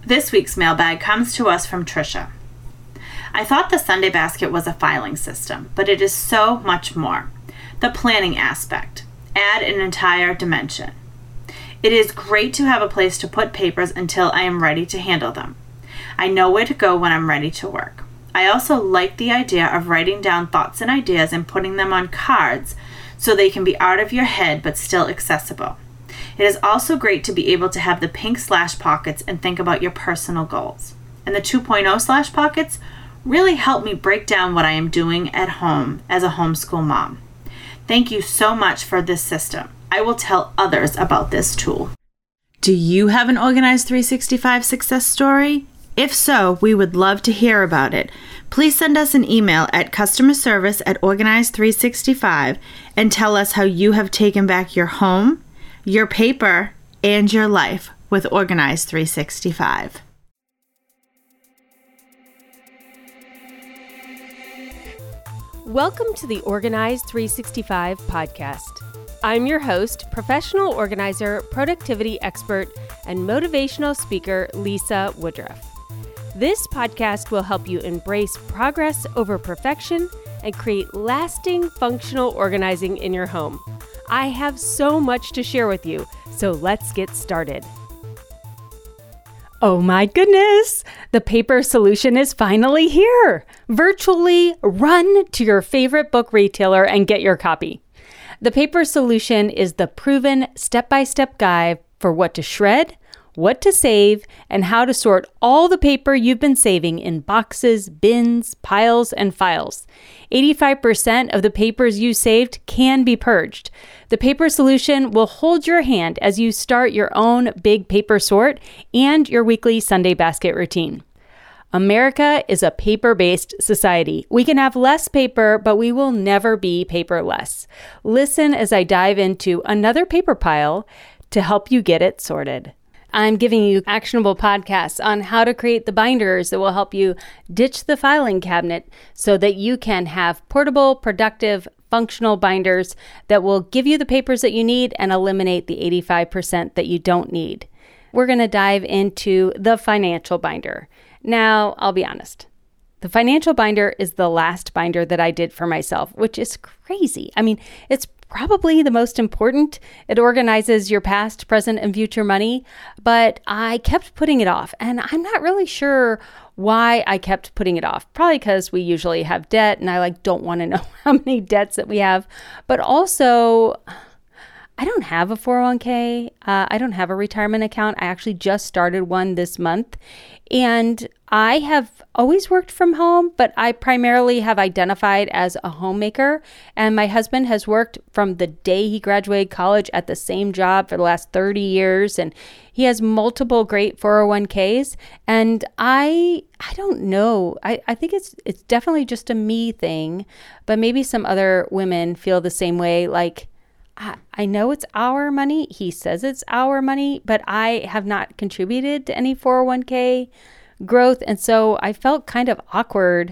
This week's mailbag comes to us from Trisha. I thought the Sunday basket was a filing system, but it is so much more. The planning aspect. Add an entire dimension. It is great to have a place to put papers until I am ready to handle them. I know where to go when I'm ready to work. I also like the idea of writing down thoughts and ideas and putting them on cards so they can be out of your head but still accessible. It is also great to be able to have the pink slash pockets and think about your personal goals. And the 2.0 slash pockets really help me break down what I am doing at home as a homeschool mom. Thank you so much for this system. I will tell others about this tool. Do you have an Organized 365 success story? If so, we would love to hear about it. Please send us an email at customerservice@Organized365 and tell us how you have taken back your home, your paper, and your life with Organized 365. Welcome to the Organized 365 podcast. I'm your host, professional organizer, productivity expert, and motivational speaker, Lisa Woodruff. This podcast will help you embrace progress over perfection and create lasting functional organizing in your home. I have so much to share with you, so let's get started. Oh my goodness! The paper solution is finally here! Virtually run to your favorite book retailer and get your copy. The paper solution is the proven step-by-step guide for what to shred, what to save, and how to sort all the paper you've been saving in boxes, bins, piles, and files. 85% of the papers you saved can be purged. The paper solution will hold your hand as you start your own big paper sort and your weekly Sunday basket routine. America is a paper-based society. We can have less paper, but we will never be paperless. Listen as I dive into another paper pile to help you get it sorted. I'm giving you actionable podcasts on how to create the binders that will help you ditch the filing cabinet so that you can have portable, productive, functional binders that will give you the papers that you need and eliminate the 85% that you don't need. We're going to dive into the financial binder. Now, I'll be honest. The financial binder is the last binder that I did for myself, which is crazy. I mean, it's probably the most important. It organizes your past, present, and future money, but I kept putting it off, and I'm not really sure why I kept putting it off. Probably because we usually have debt, and I don't want to know how many debts that we have, but also I don't have a 401k. I don't have a retirement account. I actually just started one this month, and I have always worked from home, but I primarily have identified as a homemaker, and my husband has worked from the day he graduated college at the same job for the last 30 years, and he has multiple great 401ks, and I don't know. I think it's definitely just a me thing, but maybe some other women feel the same way. I know it's our money. He says it's our money, but I have not contributed to any 401k growth. And so I felt kind of awkward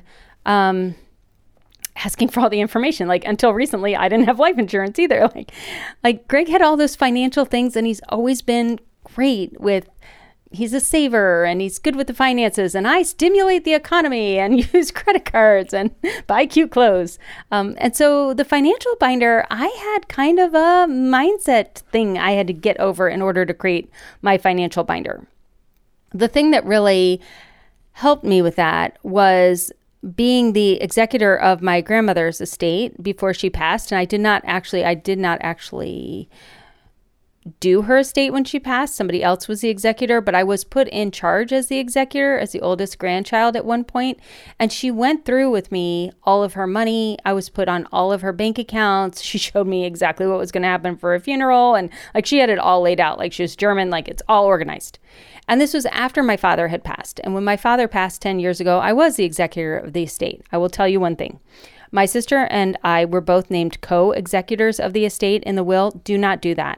asking for all the information. Until recently, I didn't have life insurance either. Greg had all those financial things, and he's always been great with, he's a saver and he's good with the finances, and I stimulate the economy and use credit cards and buy cute clothes. And so the financial binder, I had kind of a mindset thing I had to get over in order to create my financial binder. The thing that really helped me with that was being the executor of my grandmother's estate before she passed. And I did not actually do her estate when she passed. Somebody else was the executor, but I was put in charge as the executor, as the oldest grandchild at one point. And she went through with me all of her money. I was put on all of her bank accounts. She showed me exactly what was going to happen for a funeral. And she had it all laid out. She was German, it's all organized. And this was after my father had passed. And when my father passed 10 years ago, I was the executor of the estate. I will tell you one thing. My sister and I were both named co-executors of the estate in the will. Do not do that.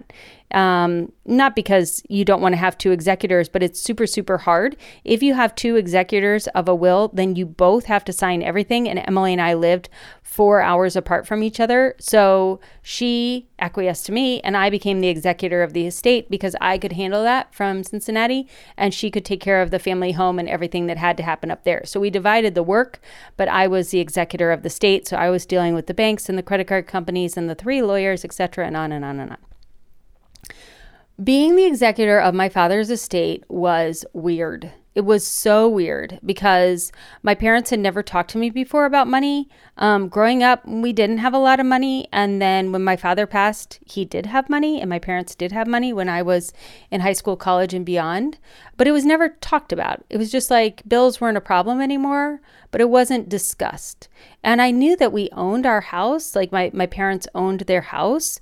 Not because you don't want to have two executors, but it's super, super hard. If you have two executors of a will, then you both have to sign everything. And Emily and I lived 4 hours apart from each other. So she acquiesced to me and I became the executor of the estate because I could handle that from Cincinnati and she could take care of the family home and everything that had to happen up there. So we divided the work, but I was the executor of the estate. So I was dealing with the banks and the credit card companies and the 3 lawyers, etc., and on and on and on. Being the executor of my father's estate was weird. It was so weird because my parents had never talked to me before about money. Growing up, we didn't have a lot of money. And then when my father passed, he did have money and my parents did have money when I was in high school, college, and beyond. But it was never talked about. It was just like bills weren't a problem anymore, but it wasn't discussed. And I knew that we owned our house, like my parents owned their house.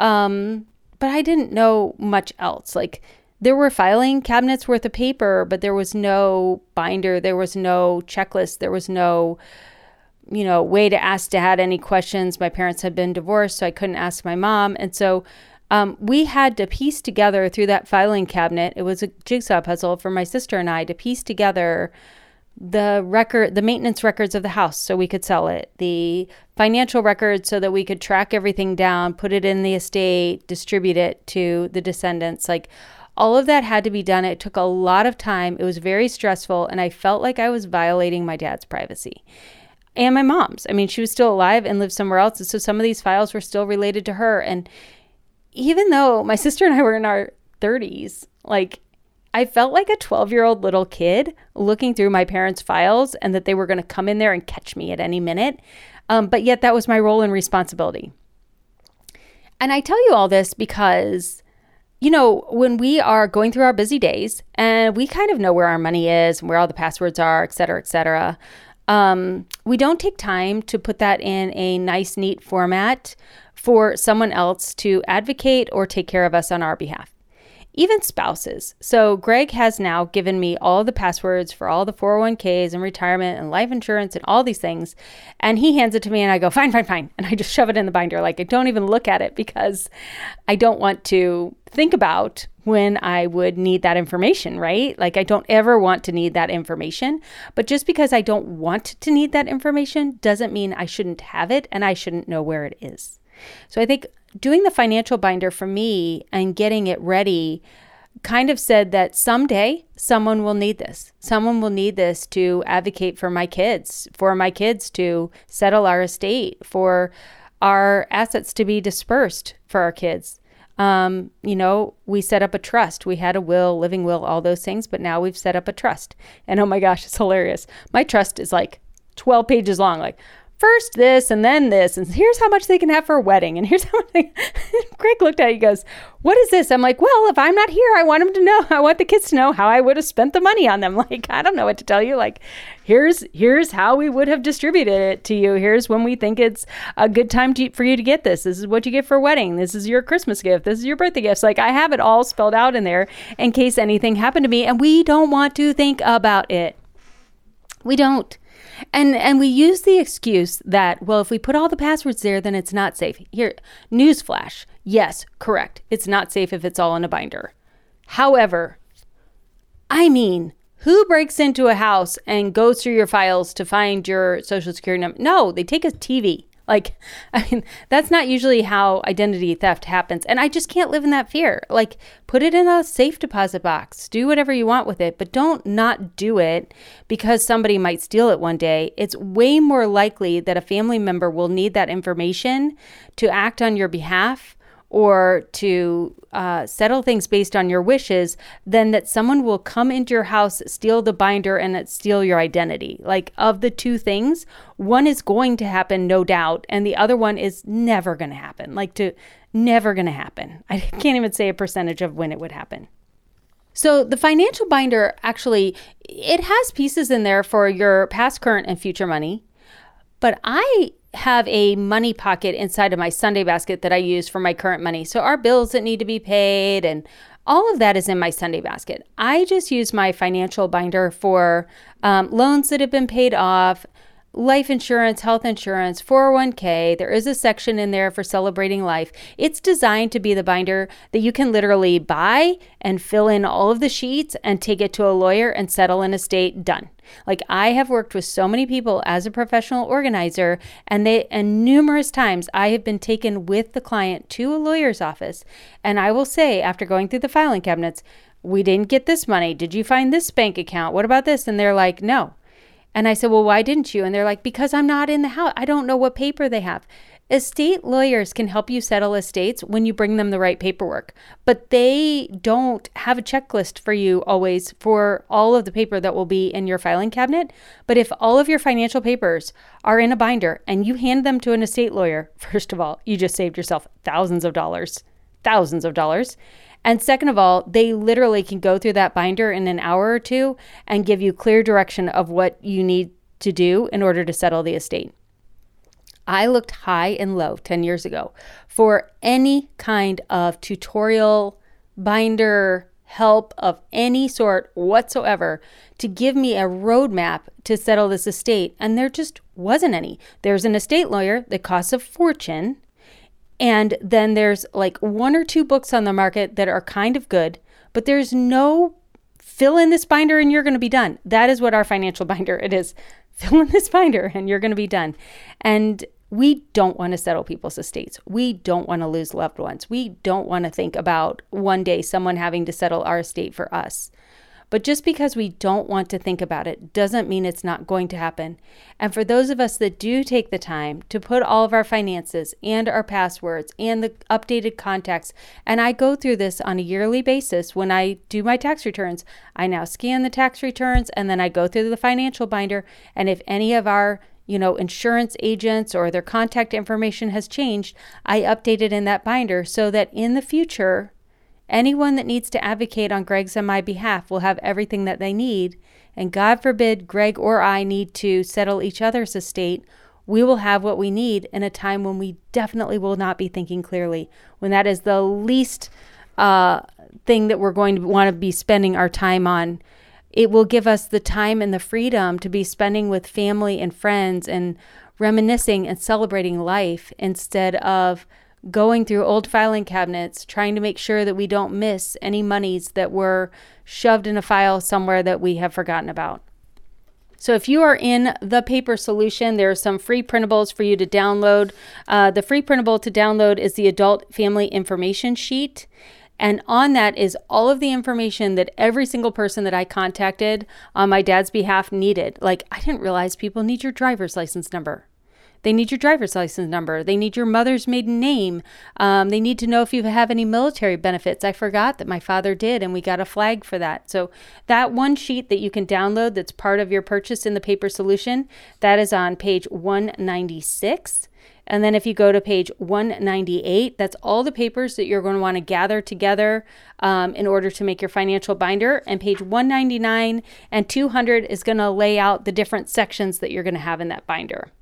But I didn't know much else. Like there were filing cabinets worth of paper, but there was no binder. There was no checklist. There was no, way to ask Dad any questions. My parents had been divorced, so I couldn't ask my mom. And so we had to piece together through that filing cabinet. It was a jigsaw puzzle for my sister and I to piece together the maintenance records of the house so we could sell it, the financial records so that we could track everything down, put it in the estate, distribute it to the descendants. Like all of that had to be done. It took a lot of time. It was very stressful. And I felt like I was violating my dad's privacy and my mom's. I mean, she was still alive and lived somewhere else. And so some of these files were still related to her. And even though my sister and I were in our 30s, like I felt like a 12-year-old little kid looking through my parents' files and that they were going to come in there and catch me at any minute. But yet that was my role and responsibility. And I tell you all this because, when we are going through our busy days and we kind of know where our money is and where all the passwords are, et cetera, we don't take time to put that in a nice, neat format for someone else to advocate or take care of us on our behalf. Even spouses. So Greg has now given me all the passwords for all the 401ks and retirement and life insurance and all these things. And he hands it to me and I go, fine. And I just shove it in the binder. Like I don't even look at it because I don't want to think about when I would need that information, right? Like I don't ever want to need that information. But just because I don't want to need that information doesn't mean I shouldn't have it and I shouldn't know where it is. So I think doing the financial binder for me and getting it ready kind of said that someday someone will need this. Someone will need this to advocate for my kids to settle our estate, for our assets to be dispersed for our kids. We set up a trust. We had a will, living will, all those things, but now we've set up a trust. And oh my gosh, it's hilarious. My trust is like 12 pages long, like first this and then this, and here's how much they can have for a wedding, and here's how much Greg looked at it, he goes, what is this? I'm like, well, if I'm not here, I want the kids to know how I would have spent the money on them. Like, I don't know what to tell you. Like, here's how we would have distributed it to you. Here's when we think it's a good time for you to get this. This is what you get for a wedding. This is your Christmas gift. This is your birthday gifts. Like, I have it all spelled out in there in case anything happened to me, and we don't want to think about it. We don't. And we use the excuse that, well, if we put all the passwords there, then it's not safe. Here, newsflash. Yes, correct. It's not safe if it's all in a binder. However, who breaks into a house and goes through your files to find your social security number? No, they take a TV. That's not usually how identity theft happens. And I just can't live in that fear. Like, put it in a safe deposit box. Do whatever you want with it, but don't not do it because somebody might steal it one day. It's way more likely that a family member will need that information to act on your behalf or to settle things based on your wishes than that someone will come into your house, steal the binder, and steal your identity. Like, of the two things, one is going to happen, no doubt, and the other one is never going to happen. Never going to happen. I can't even say a percentage of when it would happen. So the financial binder, actually, it has pieces in there for your past, current, and future money, but I have a money pocket inside of my Sunday basket that I use for my current money. So our bills that need to be paid and all of that is in my Sunday basket. I just use my financial binder for loans that have been paid off, life insurance, health insurance, 401k. There is a section in there for celebrating life. It's designed to be the binder that you can literally buy and fill in all of the sheets and take it to a lawyer and settle an estate. Done. Like, I have worked with so many people as a professional organizer, and numerous times I have been taken with the client to a lawyer's office. And I will say, after going through the filing cabinets, we didn't get this money. Did you find this bank account? What about this? And they're like, no. And I said, well, why didn't you? And they're like, because I'm not in the house. I don't know what paper they have. Estate lawyers can help you settle estates when you bring them the right paperwork, but they don't have a checklist for you always for all of the paper that will be in your filing cabinet. But if all of your financial papers are in a binder and you hand them to an estate lawyer, first of all, you just saved yourself thousands of dollars. And second of all, they literally can go through that binder in an hour or two and give you clear direction of what you need to do in order to settle the estate. I looked high and low 10 years ago for any kind of tutorial, binder, help of any sort whatsoever to give me a roadmap to settle this estate, and there just wasn't any. There's an estate lawyer that costs a fortune, and then there's like 1 or 2 books on the market that are kind of good, but there's no fill in this binder and you're going to be done. That is what our financial binder it is. Fill in this binder and you're going to be done. And we don't want to settle people's estates. We don't want to lose loved ones. We don't want to think about one day someone having to settle our estate for us. But just because we don't want to think about it doesn't mean it's not going to happen. And for those of us that do take the time to put all of our finances and our passwords and the updated contacts, and I go through this on a yearly basis when I do my tax returns, I now scan the tax returns and then I go through the financial binder. And if any of our insurance agents or their contact information has changed, I update it in that binder so that in the future, anyone that needs to advocate on Greg's and my behalf will have everything that they need. And God forbid Greg or I need to settle each other's estate, we will have what we need in a time when we definitely will not be thinking clearly, when that is the least thing that we're going to want to be spending our time on. It will give us the time and the freedom to be spending with family and friends and reminiscing and celebrating life instead of going through old filing cabinets, trying to make sure that we don't miss any monies that were shoved in a file somewhere that we have forgotten about. So if you are in the Paper Solution, there are some free printables for you to download. The free printable to download is the Adult Family Information Sheet. And on that is all of the information that every single person that I contacted on my dad's behalf needed. Like, I didn't realize people need your driver's license number. They need your driver's license number. They need your mother's maiden name. They need to know if you have any military benefits. I forgot that my father did, and we got a flag for that. So that one sheet that you can download that's part of your purchase in the Paper Solution, that is on page 196. And then if you go to page 198, that's all the papers that you're going to want to gather together in order to make your financial binder. And page 199 and 200 is going to lay out the different sections that you're going to have in that binder.